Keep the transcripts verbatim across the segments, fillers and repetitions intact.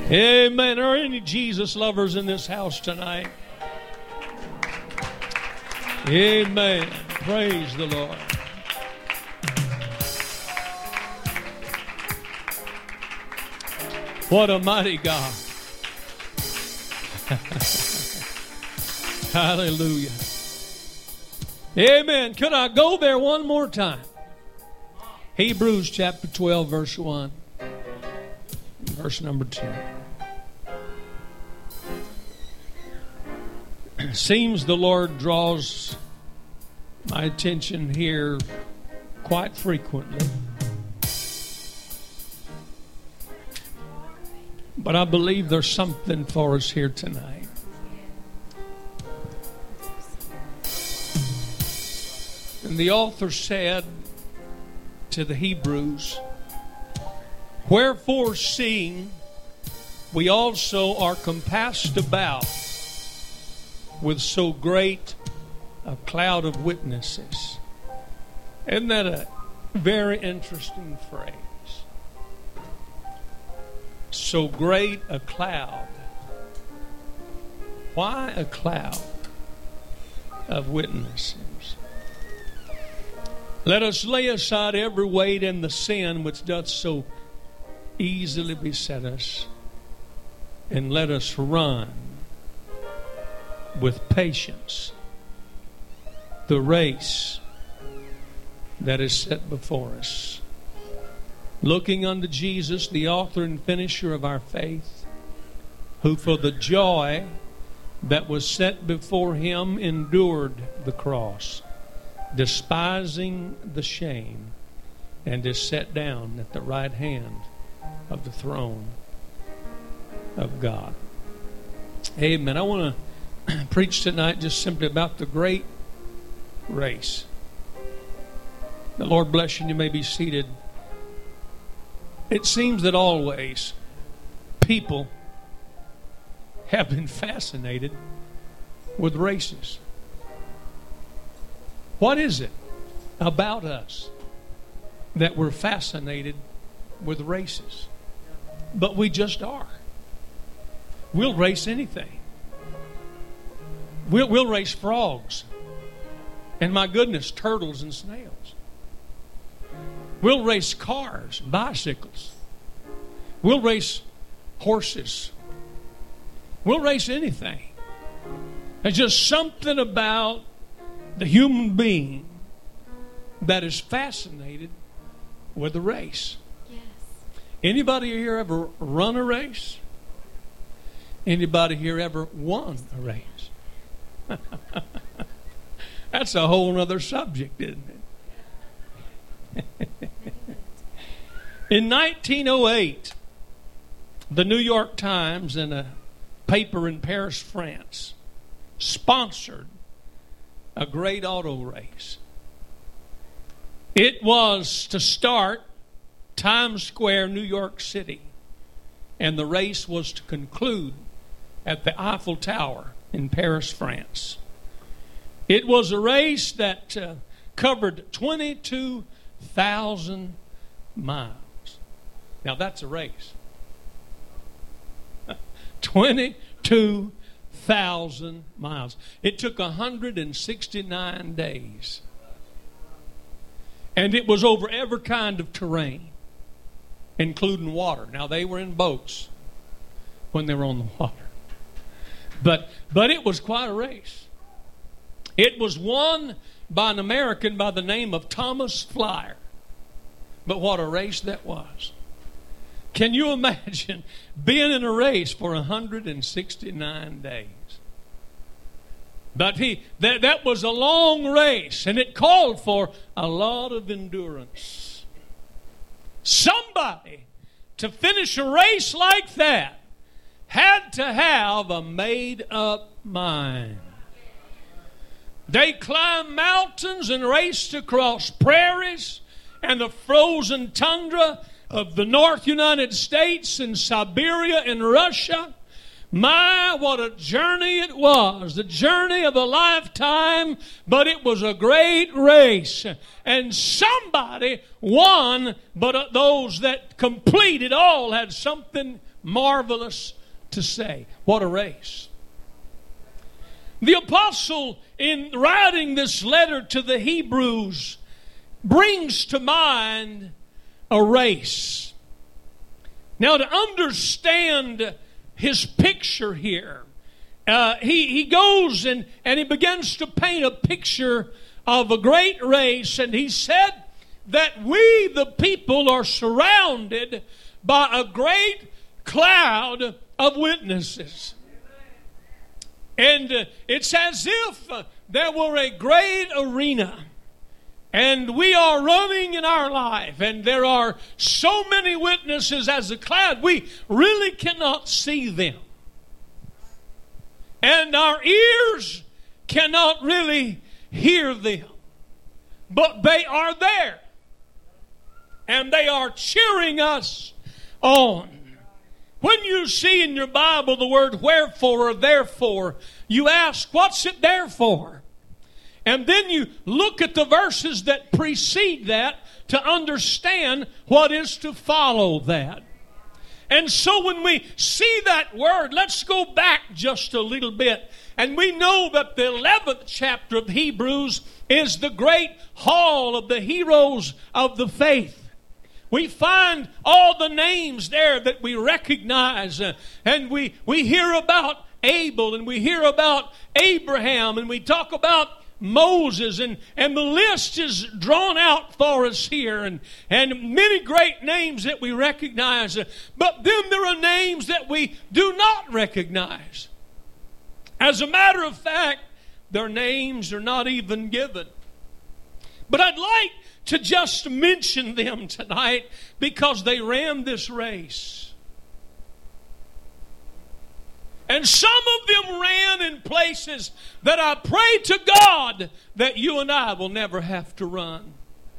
Amen. Are there any Jesus lovers in this house tonight? Amen. Praise the Lord. What a mighty God. Hallelujah. Amen. Could I go there one more time? Hebrews chapter twelve, verse one. Verse number two. Seems the Lord draws my attention here quite frequently. But I believe there's something for us here tonight. And the author said to the Hebrews, wherefore, seeing we also are compassed about with so great a cloud of witnesses. Isn't that a very interesting phrase? So great a cloud. Why a cloud of witnesses? Let us lay aside every weight and the sin which doth so easily beset us, and let us run with patience the race that is set before us, looking unto Jesus, the author and finisher of our faith, who for the joy that was set before him endured the cross, despising the shame, and is set down at the right hand of the throne of God. Amen. I want to preach tonight just simply about the great race. The Lord bless you, and you may be seated. It seems that always people have been fascinated with races. What is it about us that we're fascinated with races? But we just are. We'll race anything. We'll, we'll race frogs. And my goodness, turtles and snails. We'll race cars, bicycles. We'll race horses. We'll race anything. There's just something about the human being that is fascinated with the race. Yes. Anybody here ever run a race? Anybody here ever won a race? That's a whole other subject, isn't it? In nineteen oh eight, the New York Times and a paper in Paris, France, sponsored a great auto race. It was to start Times Square, New York City, and the race was to conclude at the Eiffel Tower in Paris, France. It was a race that uh, covered twenty-two thousand miles. Now that's a race. twenty-two thousand miles. It took one hundred sixty-nine days. And it was over every kind of terrain, including water. Now they were in boats when they were on the water. But but it was quite a race. It was won by an American by the name of Thomas Flyer. But what a race that was. Can you imagine being in a race for one hundred sixty-nine days? But he that, that was a long race, and it called for a lot of endurance. Somebody to finish a race like that had to have a made-up mind. They climbed mountains and raced across prairies and the frozen tundra of the North United States and Siberia and Russia. My, what a journey it was. The journey of a lifetime, but it was a great race. And somebody won, but those that completed all had something marvelous to say. What a race. The apostle, in writing this letter to the Hebrews, brings to mind a race. Now, to understand his picture here, uh, he, he goes and, and he begins to paint a picture of a great race, and he said that we, the people, are surrounded by a great cloud of witnesses. And uh, it's as if uh, there were a great arena, and we are running in our life, and there are so many witnesses as a cloud, we really cannot see them. And our ears cannot really hear them. But they are there. And they are cheering us on. When you see in your Bible the word wherefore or therefore, you ask, what's it there for? And then you look at the verses that precede that to understand what is to follow that. And so when we see that word, let's go back just a little bit. And we know that the eleventh chapter of Hebrews is the great hall of the heroes of the faith. We find all the names there that we recognize. Uh, and we, we hear about Abel, and we hear about Abraham, and we talk about Moses, and, and the list is drawn out for us here, and, and many great names that we recognize. But then there are names that we do not recognize. As a matter of fact, their names are not even given. But I'd like to just mention them tonight because they ran this race. And some of them ran in places that I pray to God that you and I will never have to run.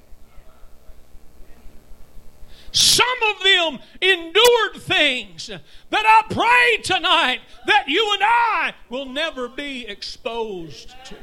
Some of them endured things that I pray tonight that you and I will never be exposed to.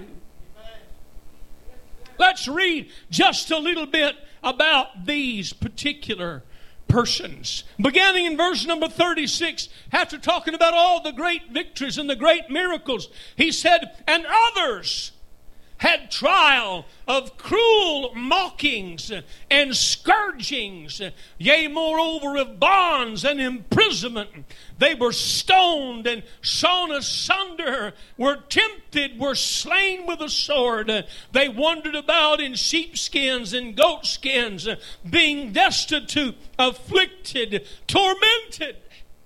Let's read just a little bit about these particular persons. Beginning in verse number thirty-six, after talking about all the great victories and the great miracles, he said, and others had trial of cruel mockings and scourgings, yea, moreover of bonds and imprisonment. They were stoned and sawn asunder, were tempted, were slain with a sword. They wandered about in sheepskins and goatskins, being destitute, afflicted, tormented,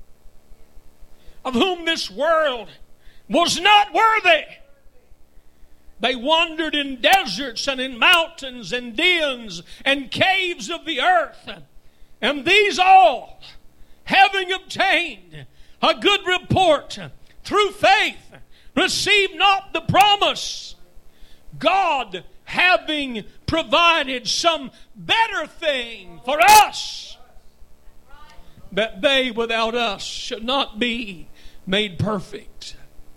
of whom this world was not worthy. They wandered in deserts and in mountains and dens and caves of the earth. And these all, having obtained a good report through faith, received not the promise, God having provided some better thing for us, that they without us should not be made perfect.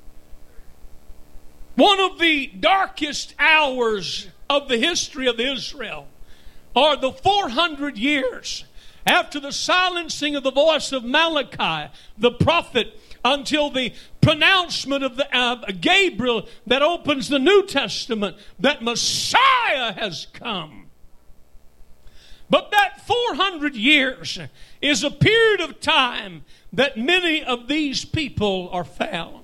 One of the darkest hours of the history of Israel are the four hundred years after the silencing of the voice of Malachi, the prophet, until the pronouncement of the, uh, Gabriel that opens the New Testament that Messiah has come. But that four hundred years is a period of time that many of these people are found.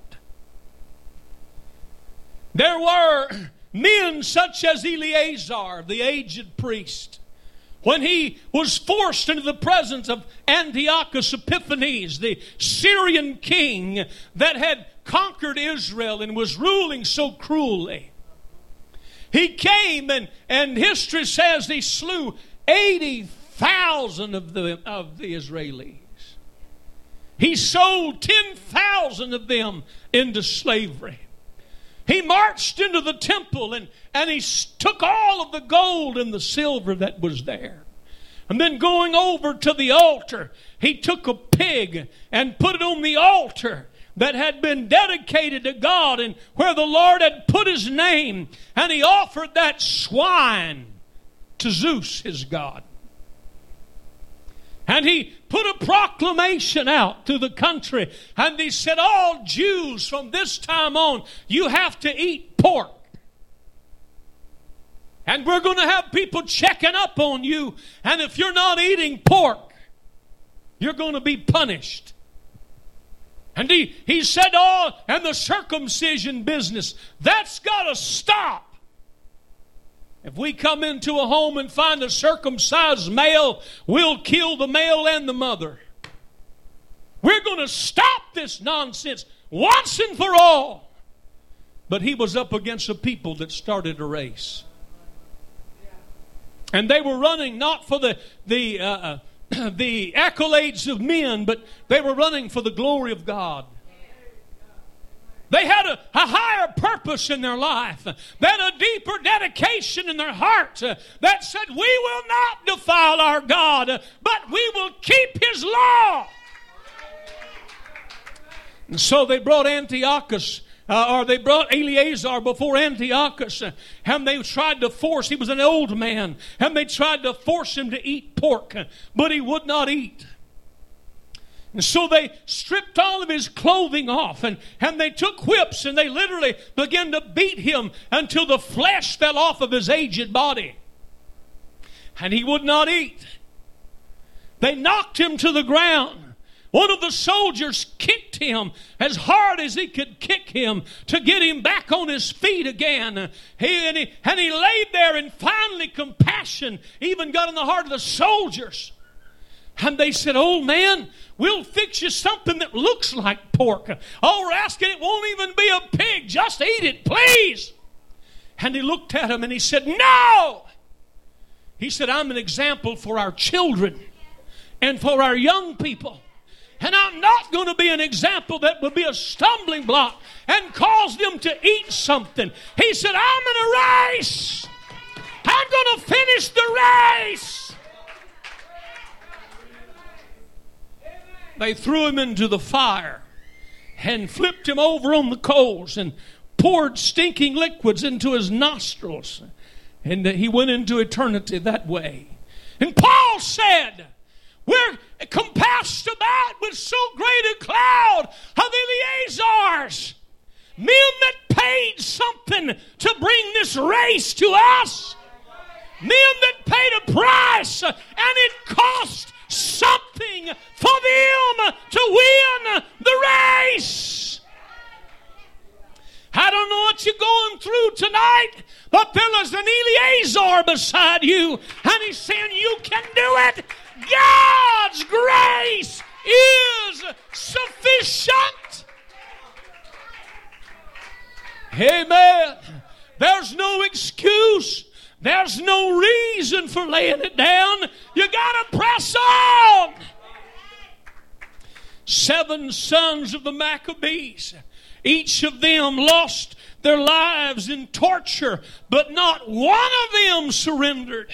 There were men such as Eleazar, the aged priest, when he was forced into the presence of Antiochus Epiphanes, the Syrian king that had conquered Israel and was ruling so cruelly. He came and, and history says he slew eighty thousand of the, of the Israelis. He sold ten thousand of them into slavery. He marched into the temple and, and he took all of the gold and the silver that was there. And then going over to the altar, he took a pig and put it on the altar that had been dedicated to God and where the Lord had put his name. And he offered that swine to Zeus, his god. And he put a proclamation out through the country. And he said, all Jews from this time on, you have to eat pork. And we're going to have people checking up on you. And if you're not eating pork, you're going to be punished. And he, he said, oh, and the circumcision business, that's got to stop. If we come into a home and find a circumcised male, we'll kill the male and the mother. We're going to stop this nonsense once and for all. But he was up against a people that started a race. And they were running not for the, the, uh, the accolades of men, but they were running for the glory of God. They had a, a higher purpose in their life. They had a deeper dedication in their heart uh, that said, we will not defile our God, uh, but we will keep His law. And so they brought Antiochus, uh, or they brought Eleazar before Antiochus, uh, and they tried to force, he was an old man, and they tried to force him to eat pork, uh, but he would not eat. And so they stripped all of his clothing off, and, and they took whips, and they literally began to beat him until the flesh fell off of his aged body. And he would not eat. They knocked him to the ground. One of the soldiers kicked him as hard as he could kick him to get him back on his feet again. He, and, he, and he laid there, and finally compassion even got in the heart of the soldiers. And they said, old man, we'll fix you something that looks like pork. Oh, we're asking it won't even be a pig. Just eat it, please. And he looked at him and he said, no. He said, I'm an example for our children and for our young people. And I'm not going to be an example that will be a stumbling block and cause them to eat something. He said, I'm in a race. I'm going to finish the race. They threw him into the fire and flipped him over on the coals and poured stinking liquids into his nostrils. And he went into eternity that way. And Paul said, we're compassed about with so great a cloud of Eleazars, men that paid something to bring this race to us, men that paid a price, and it cost something for them to win the race. I don't know what you're going through tonight, but there is an Eleazar beside you, and he's saying you can do it. God's grace is sufficient. Amen. There's no excuse. There's no reason for laying it down. You got to press on. Seven sons of the Maccabees, each of them lost their lives in torture, but not one of them surrendered.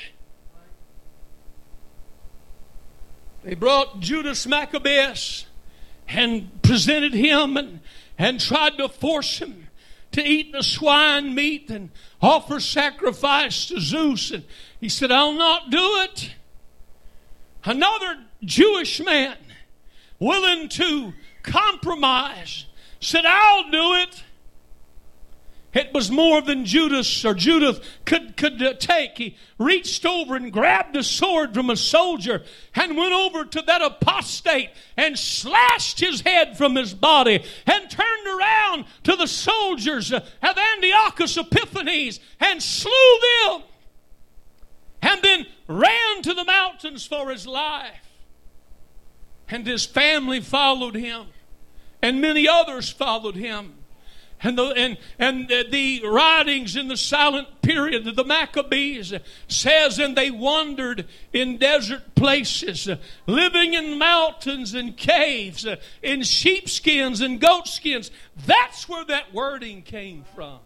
They brought Judas Maccabeus and presented him and, and tried to force him to eat the swine meat and offer sacrifice to Zeus. And he said, I'll not do it. Another Jewish man, willing to compromise, said, I'll do it. It was more than Judas or Judith could, could uh, take. He reached over and grabbed a sword from a soldier and went over to that apostate and slashed his head from his body and turned around to the soldiers of Antiochus Epiphanes and slew them and then ran to the mountains for his life. And his family followed him, and many others followed him. And the, and, and the writings in the silent period of the Maccabees says, and they wandered in desert places, living in mountains and caves, in sheepskins and goatskins. That's where that wording came from.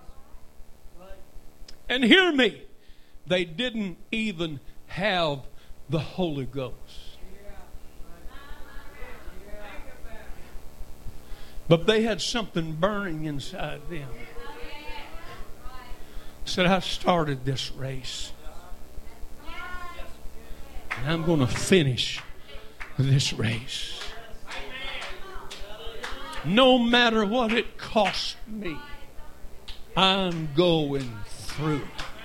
And hear me, they didn't even have the Holy Ghost. But they had something burning inside them. Said, I started this race. And I'm going to finish this race. No matter what it costs me, I'm going through.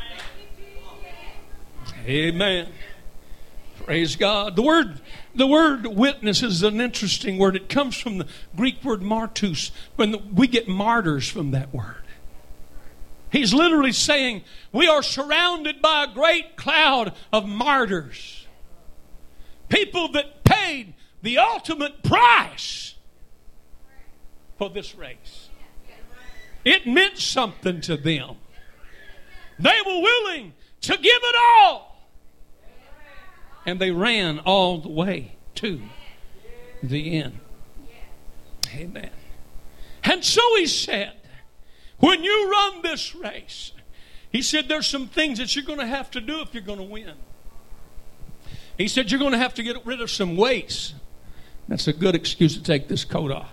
Amen. Praise God. The word, the word witness is an interesting word. It comes from the Greek word martus. When we get martyrs from that word. He's literally saying we are surrounded by a great cloud of martyrs. People that paid the ultimate price for this race. It meant something to them. They were willing to give it all. And they ran all the way to the end. Amen. And so he said, when you run this race, he said there's some things that you're going to have to do if you're going to win. He said you're going to have to get rid of some weights. That's a good excuse to take this coat off.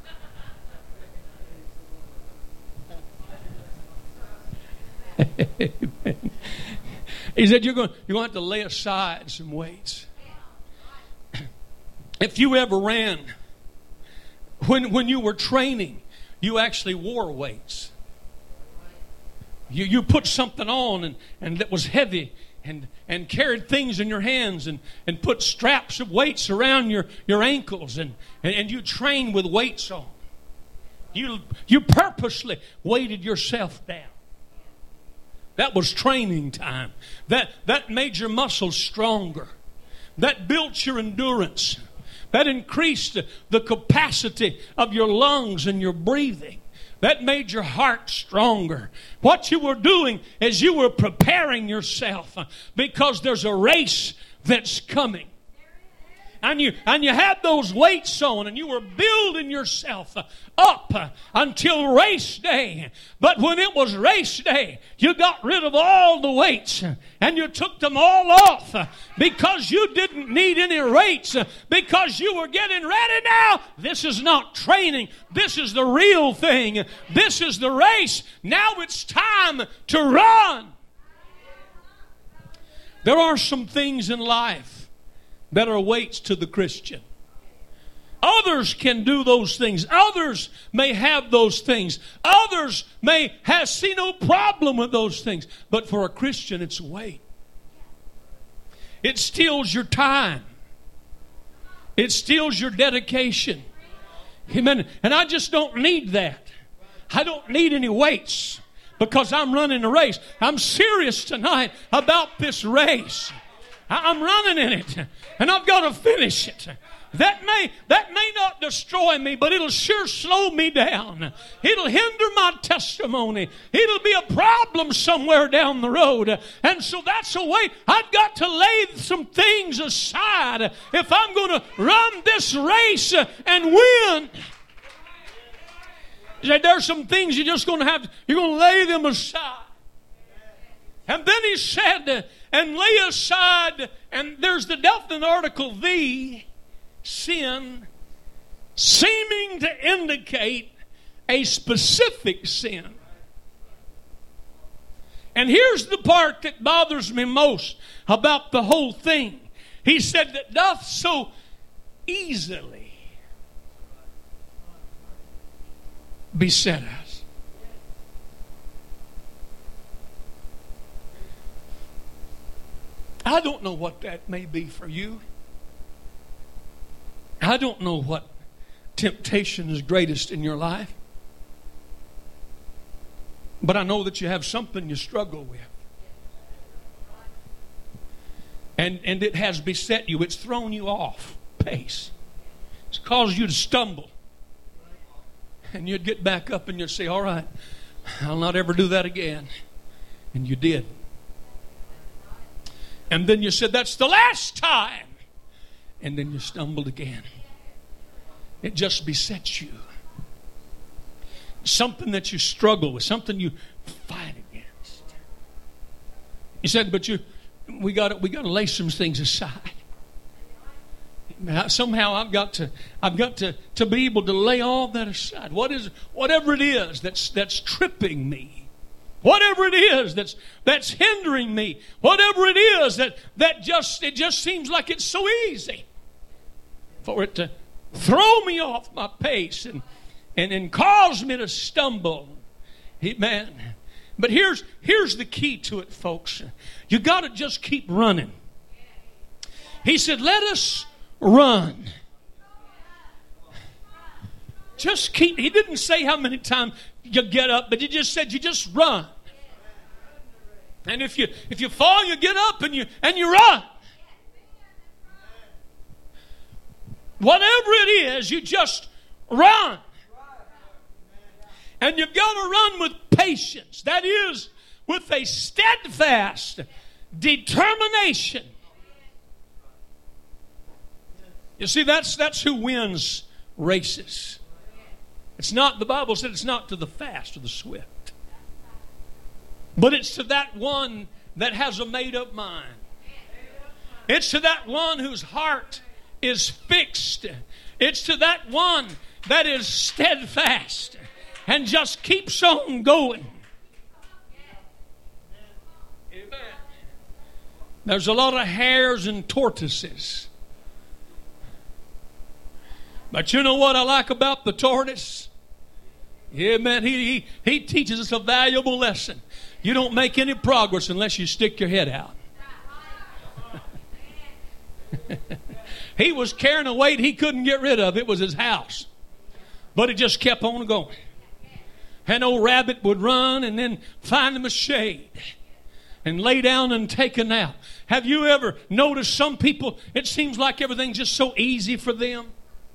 Amen. He said you're going, you're going to have to lay aside some weights. If you ever ran, when, when you were training, you actually wore weights. You, you put something on and, and that was heavy and, and carried things in your hands and, and put straps of weights around your, your ankles and, and, and you trained with weights on. You, you purposely weighted yourself down. That was training time. That, that made your muscles stronger. That built your endurance. That increased the, the capacity of your lungs and your breathing. That made your heart stronger. What you were doing is you were preparing yourself because there's a race that's coming. And you, and you had those weights on and you were building yourself up until race day. But when it was race day, you got rid of all the weights and you took them all off because you didn't need any weights, because you were getting ready now. This is not training. This is the real thing. This is the race. Now it's time to run. There are some things in life that are weights to the Christian. Others can do those things. Others may have those things. Others may have see no problem with those things. But for a Christian, it's a weight. It steals your time. It steals your dedication. Amen. And I just don't need that. I don't need any weights because I'm running a race. I'm serious tonight about this race. I'm running in it, and I've got to finish it. That may, that may not destroy me, but it'll sure slow me down. It'll hinder my testimony. It'll be a problem somewhere down the road. And so that's a way. I've got to lay some things aside if I'm going to run this race and win. There's some things you're just going to have, you're going to lay them aside. And then he said, and lay aside, and there's the definite article, the sin, seeming to indicate a specific sin. And here's the part that bothers me most about the whole thing. He said that doth so easily beset us. I don't know what that may be for you. I don't know what temptation is greatest in your life. But I know that you have something you struggle with. And, and it has beset you. It's thrown you off pace. It's caused you to stumble. And you'd get back up and you'd say, all right, I'll not ever do that again. And you did. And then you said, that's the last time. And then you stumbled again. It just besets you. Something that you struggle with, something you fight against. You said, but you, we got we got to lay some things aside. Somehow I've got to I've got to, to be able to lay all that aside. What is whatever it is that's that's tripping me. Whatever it is that's that's hindering me, whatever it is that that just it just seems like it's so easy. for it to throw me off my pace and, and, and cause me to stumble. Amen. But here's, here's the key to it, folks. You got to just keep running. He said, let us run. Just keep, he didn't say how many times you get up, but he just said you just run. And if you if you fall, you get up and you and you run. Whatever it is, you just run. And you've got to run with patience. That is, with a steadfast determination. You see, that's that's who wins races. It's not, the Bible said it's not to the fast or the swift. But it's to that one that has a made-up mind. It's to that one whose heart is fixed. It's to that one that is steadfast and just keeps on going. Amen. There's a lot of hares and tortoises. But you know what I like about the tortoise? Amen. He, he, he teaches us a valuable lesson. You don't make any progress unless you stick your head out. He was carrying a weight he couldn't get rid of. It was his house. But it just kept on going. And old rabbit would run and then find him a shade and lay down and take a nap. Have you ever noticed some people, it seems like everything's just so easy for them?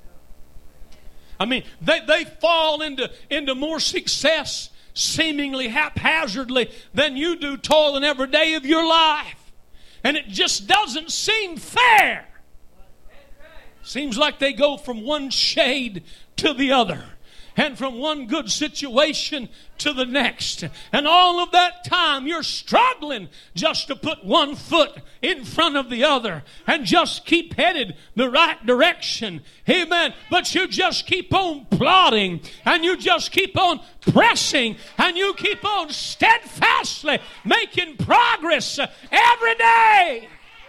I mean, they, they fall into, into more success seemingly haphazardly than you do toiling every day of your life. And it just doesn't seem fair. Seems like they go from one shade to the other. And from one good situation to the next. And all of that time you're struggling just to put one foot in front of the other and just keep headed the right direction. Amen. But you just keep on plodding and you just keep on pressing and you keep on steadfastly making progress every day.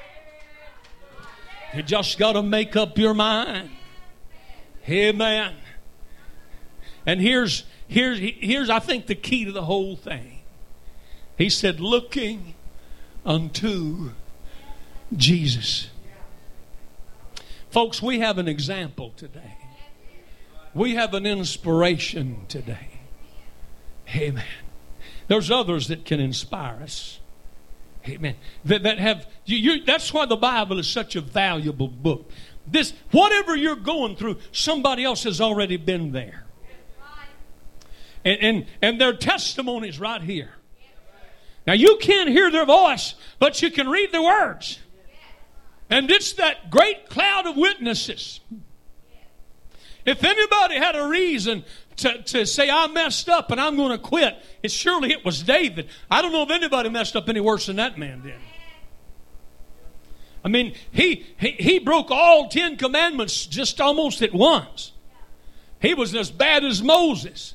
You just got to make up your mind. Amen. And here's, here's, here's, I think, the key to the whole thing. He said, looking unto Jesus. Folks, we have an example today. We have an inspiration today. Amen. There's others that can inspire us. Amen. That, that have, you, you, that's why the Bible is such a valuable book. This, whatever you're going through, somebody else has already been there. And, and, and their testimonies right here. Now you can't hear their voice, but you can read the words. And it's that great cloud of witnesses. If anybody had a reason to, to say, I messed up and I'm going to quit, it's surely it was David. I don't know if anybody messed up any worse than that man did. I mean, he, he, he broke all Ten Commandments just almost at once. He was as bad as Moses.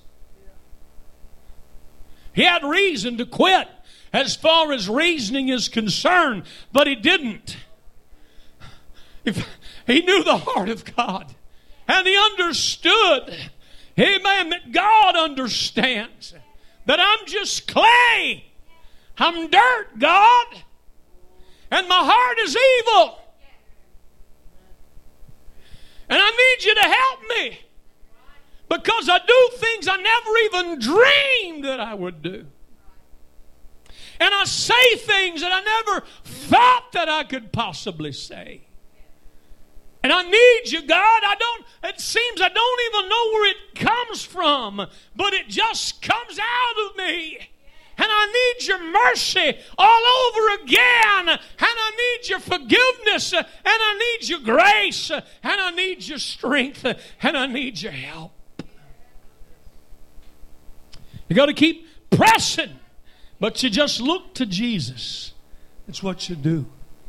He had reason to quit as far as reasoning is concerned, but he didn't. If he knew the heart of God, and he understood, amen, that God understands that I'm just clay. I'm dirt, God, and my heart is evil. And I need you to help me. Because I do things I never even dreamed that I would do. And I say things that I never thought that I could possibly say. And I need you, God. I don't, it seems I don't even know where it comes from, but it just comes out of me. And I need your mercy all over again. And I need your forgiveness. And I need your grace. And I need your strength. And I need your help. You got to keep pressing. But you just look to Jesus. That's what you do.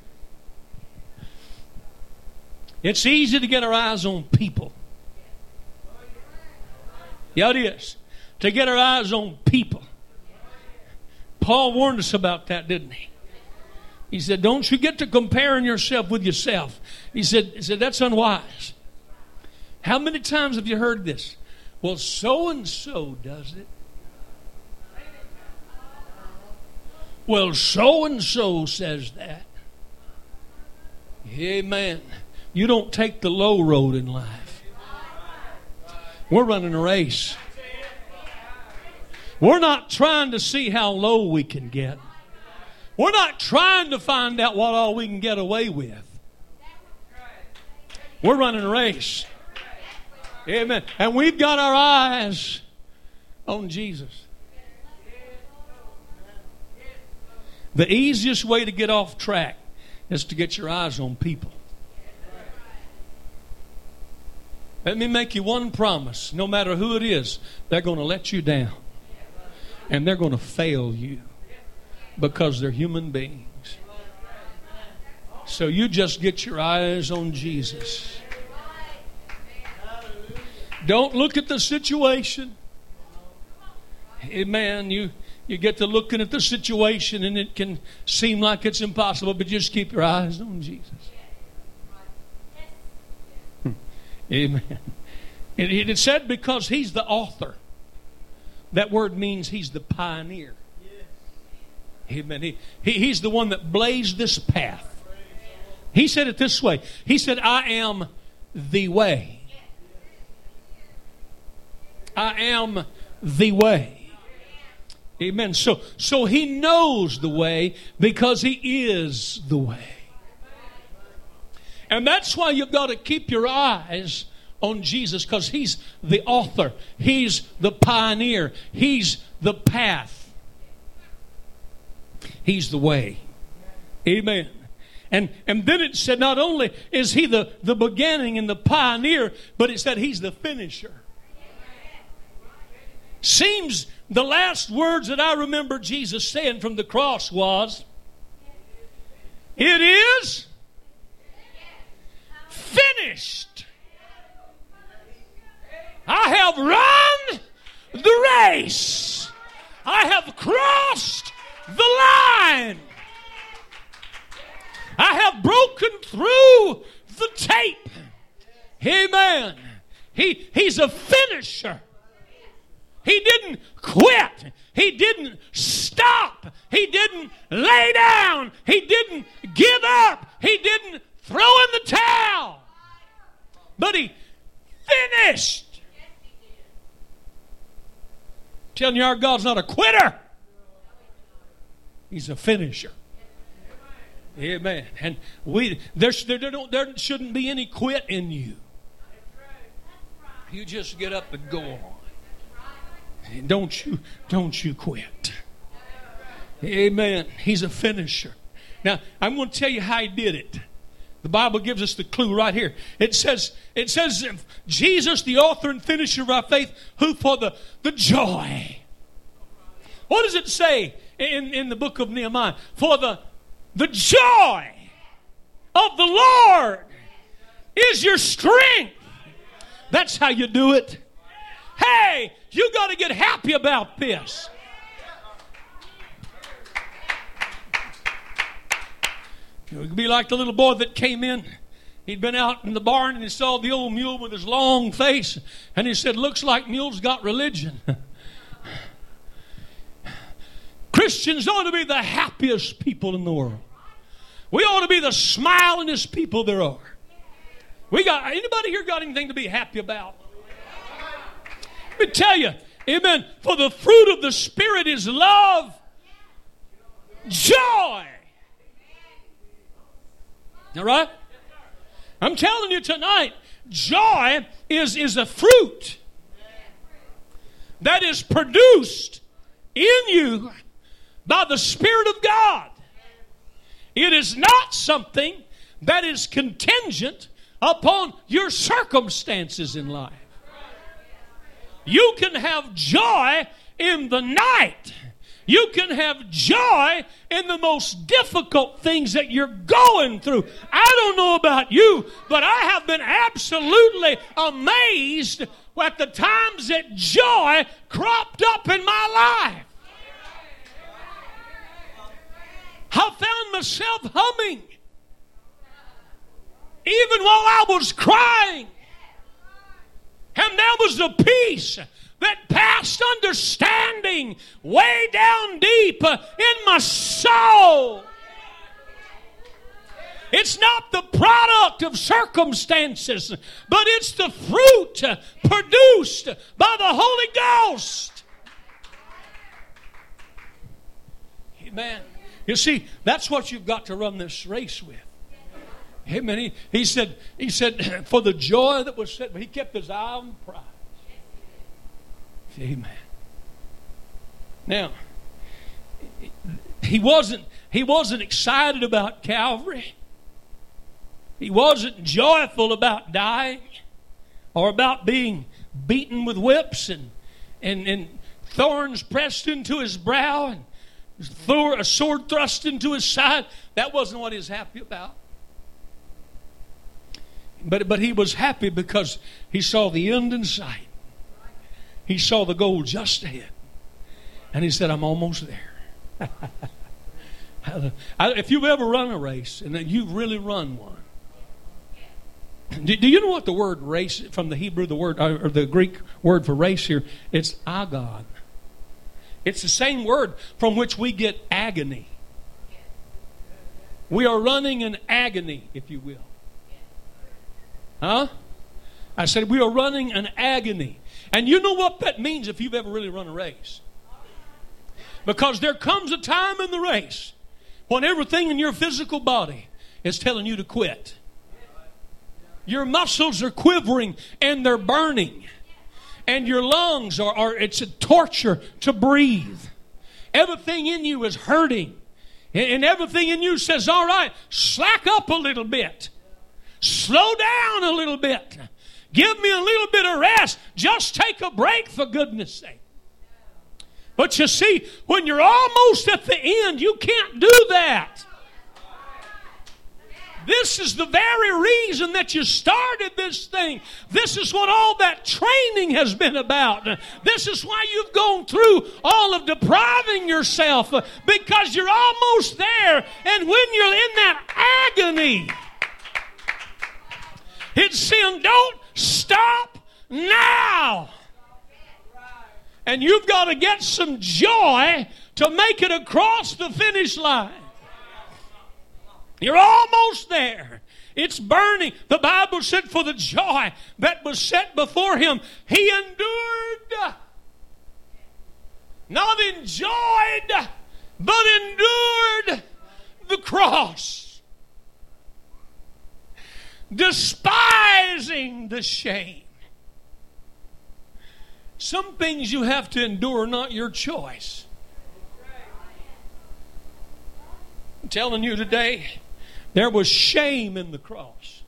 It's easy to get our eyes on people. Yeah, it is. To get our eyes on people. Paul warned us about that, didn't he? He said, don't you get to comparing yourself with yourself. He said, he said that's unwise. How many times have you heard this? Well, so-and-so does it. Well, so-and-so says that. Amen. You don't take the low road in life. We're running a race. We're not trying to see how low we can get. We're not trying to find out what all we can get away with. We're running a race. Amen. And we've got our eyes on Jesus. The easiest way to get off track is to get your eyes on people. Let me make you one promise. No matter who it is, they're going to let you down. And they're going to fail you. Because they're human beings. So you just get your eyes on Jesus. Don't look at the situation. Amen. You, you get to looking at the situation and it can seem like it's impossible, but just keep your eyes on Jesus. Amen. It, it said because He's the author. That word means He's the pioneer. Amen. He, he, he's the one that blazed this path. He said it this way. He said, I am the way. I am the way. Amen. So, so He knows the way because He is the way. And that's why you've got to keep your eyes on Jesus, because He's the author. He's the pioneer. He's the path. He's the way. Amen. And, and then it said not only is He the, the beginning and the pioneer, but it said He's the finisher. Seems the last words that I remember Jesus saying from the cross was, it is finished. I have run the race. I have crossed the line. I have broken through the tape. Amen. He, he's a finisher. He didn't quit. He didn't stop. He didn't lay down. He didn't give up. He didn't throw in the towel. But He finished. I'm telling you, our God's not a quitter. He's a finisher. Amen. And we there, there, there, don't, there shouldn't be any quit in you. You just get up and go on. And don't you don't you quit. Amen. He's a finisher. Now, I'm going to tell you how He did it. The Bible gives us the clue right here. It says, it says, Jesus, the author and finisher of our faith, who for the, the joy. What does it say in, in the book of Nehemiah? For the, the joy of the Lord is your strength. That's how you do it. Hey, you got to get happy about this. It would be like the little boy that came in. He'd been out in the barn and he saw the old mule with his long face. And he said, looks like mule's got religion. Christians ought to be the happiest people in the world. We ought to be the smilingest people there are. We got anybody here got anything to be happy about? Let me tell you, amen. For the fruit of the Spirit is love, joy. All right? I'm telling you tonight, joy is, is a fruit that is produced in you by the Spirit of God. It is not something that is contingent upon your circumstances in life. You can have joy in the night. You can have joy in the most difficult things that you're going through. I don't know about you, but I have been absolutely amazed at the times that joy cropped up in my life. I found myself humming even while I was crying. And there was a peace that passed understanding way down deep in my soul. It's not the product of circumstances, but it's the fruit produced by the Holy Ghost. Amen. You see, that's what you've got to run this race with. Amen. He, he said, he said, for the joy that was set, but he kept his eye on the prize. Amen. Now, he wasn't, he wasn't excited about Calvary. He wasn't joyful about dying or about being beaten with whips and, and, and thorns pressed into his brow and a sword thrust into his side. That wasn't what he was happy about. But, but he was happy because he saw the end in sight. He saw the goal just ahead. And he said, I'm almost there. If you've ever run a race, and you've really run one, do, do you know what the word race, from the Hebrew, the word, or the Greek word for race here, it's agon. It's the same word from which we get agony. We are running an agony, if you will. Huh? I said we are running an agony. And you know what that means if you've ever really run a race. Because there comes a time in the race when everything in your physical body is telling you to quit. Your muscles are quivering and they're burning. And your lungs are, are it's a torture to breathe. Everything in you is hurting. And everything in you says, all right, slack up a little bit. Slow down a little bit. Give me a little bit of rest. Just take a break, for goodness sake. But you see, when you're almost at the end, you can't do that. This is the very reason that you started this thing. This is what all that training has been about. This is why you've gone through all of depriving yourself, because you're almost there. And when you're in that agony, it's saying, don't stop now. And you've got to get some joy to make it across the finish line. You're almost there. It's burning. The Bible said for the joy that was set before him, he endured. Not enjoyed, but endured the cross. Despising the shame. Some things you have to endure are not your choice. I'm telling you today, there was shame in the cross.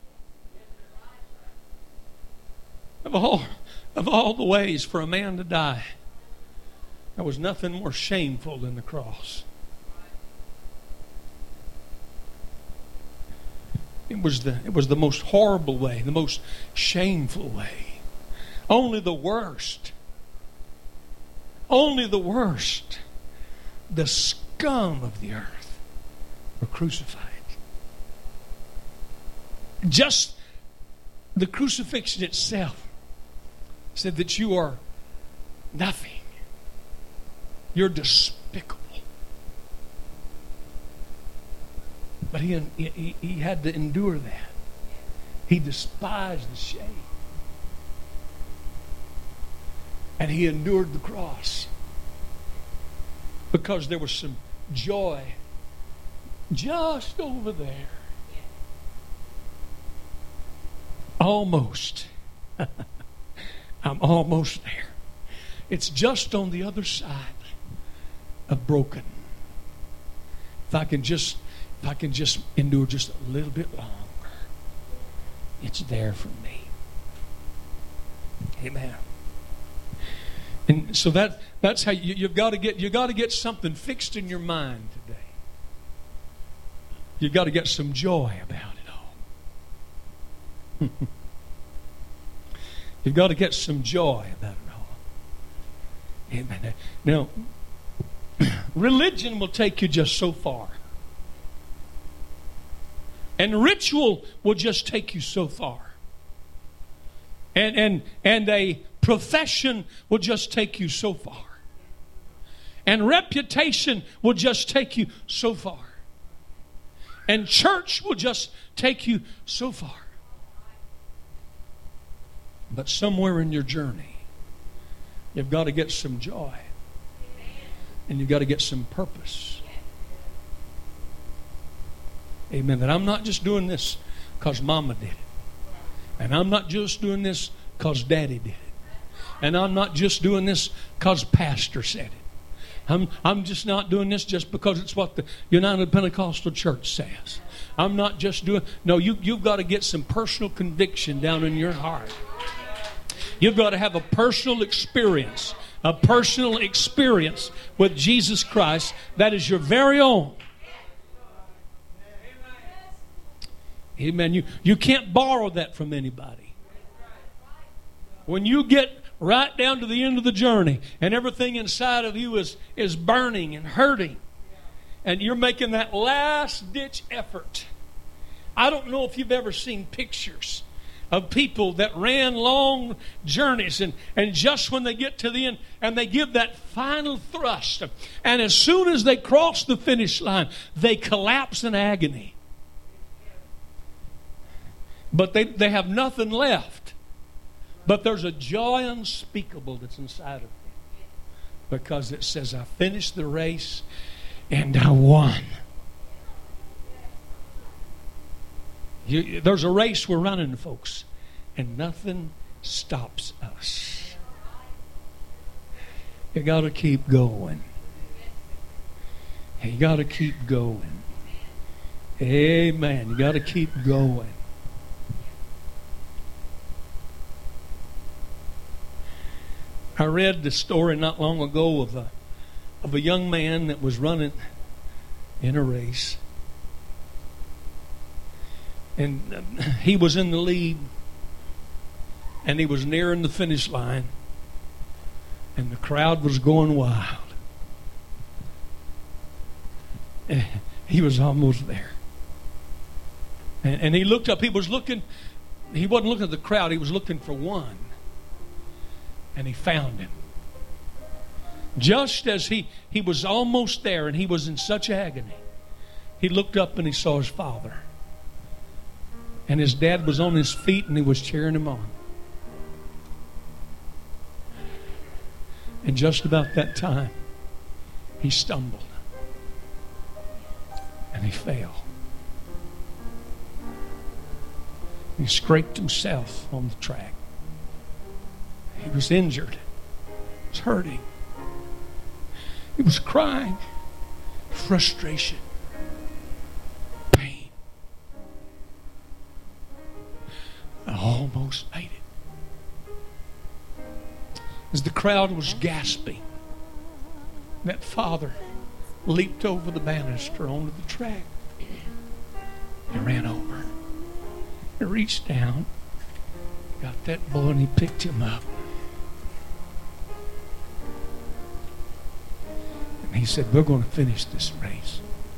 Of all, of all the ways for a man to die, there was nothing more shameful than the cross. It was the, it was the most horrible way, the most shameful way. Only the worst. Only the worst. The scum of the earth were crucified. Just the crucifixion itself said that you are nothing. You're despicable. But he, he, he had to endure that. He despised the shame. And he endured the cross. Because there was some joy just over there. Almost. I'm almost there. It's just on the other side of broken. If I can just, if I can just endure just a little bit longer, it's there for me. Amen. And so that that's how you, you've got to get you got to get something fixed in your mind today. You've got to get some joy about it. You've got to get some joy about it all. Amen. Now, religion will take you just so far. And ritual will just take you so far. And, and, and a profession will just take you so far. And reputation will just take you so far. And church will just take you so far. But somewhere in your journey, you've got to get some joy. And you've got to get some purpose. Amen. That I'm not just doing this because Mama did it. And I'm not just doing this because Daddy did it. And I'm not just doing this because Pastor said it. I'm, I'm just not doing this just because it's what the United Pentecostal Church says. I'm not just doing... No, you, you've got to get some personal conviction down in your heart. You've got to have a personal experience. A personal experience with Jesus Christ that is your very own. Amen. You, you can't borrow that from anybody. When you get right down to the end of the journey and everything inside of you is, is burning and hurting, and you're making that last ditch effort. I don't know if you've ever seen pictures of people that ran long journeys, and, and just when they get to the end and they give that final thrust, and as soon as they cross the finish line, they collapse in agony. But they, they have nothing left. But there's a joy unspeakable that's inside of them. Because it says, I finished the race and I won. You, there's a race we're running, folks. And nothing stops us. You got to keep going. You got to keep going. Amen. You got to keep going. I read the story not long ago of a of a young man that was running in a race. And he was in the lead. And he was nearing the finish line. And the crowd was going wild. And he was almost there. And, and he looked up. He was looking. He wasn't looking at the crowd. He was looking for one. And he found him. Just as he, he was almost there and he was in such agony, he looked up and he saw his father. And his dad was on his feet and he was cheering him on. And just about that time, he stumbled. And he fell. He scraped himself on the track. He was injured. He was hurting. He was crying. Frustration. Pain. I almost made it. As the crowd was gasping, that father leaped over the banister onto the track. He ran over. He reached down, got that boy, and he picked him up. He said, we're going to finish this race.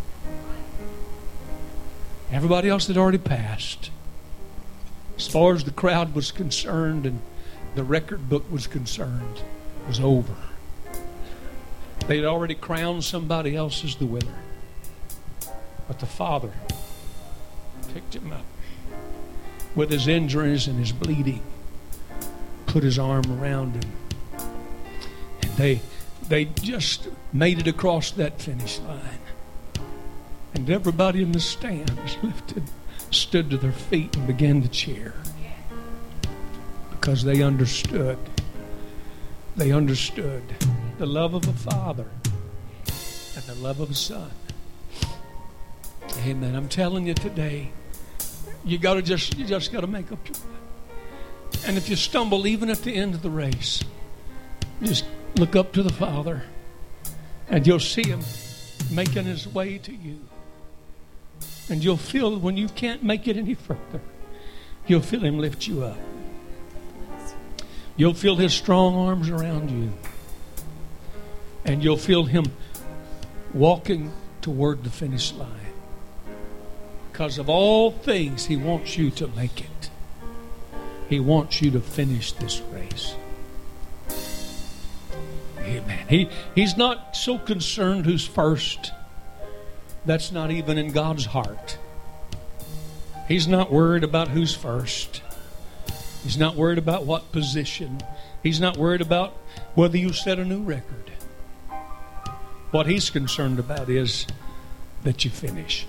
Everybody else had already passed. As far as the crowd was concerned and the record book was concerned, it was over. They had already crowned somebody else as the winner. But the father picked him up with his injuries and his bleeding, put his arm around him, and they They just made it across that finish line. And everybody in the stands lifted, stood to their feet and began to cheer. Because they understood. They understood the love of a father and the love of a son. Amen. I'm telling you today, you gotta just you just gotta make up your mind. And if you stumble even at the end of the race, just look up to the Father, and you'll see Him making His way to you. And you'll feel when you can't make it any further, you'll feel Him lift you up. You'll feel His strong arms around you. And you'll feel Him walking toward the finish line. Because of all things, He wants you to make it. He wants you to finish this race. Amen. He, he's not so concerned who's first. That's not even in God's heart. He's not worried about who's first. He's not worried about what position. He's not worried about whether you set a new record. What He's concerned about is that you finish.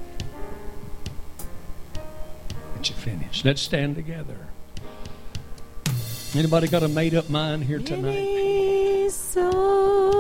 That you finish. Let's stand together. Anybody got a made-up mind here tonight? It is so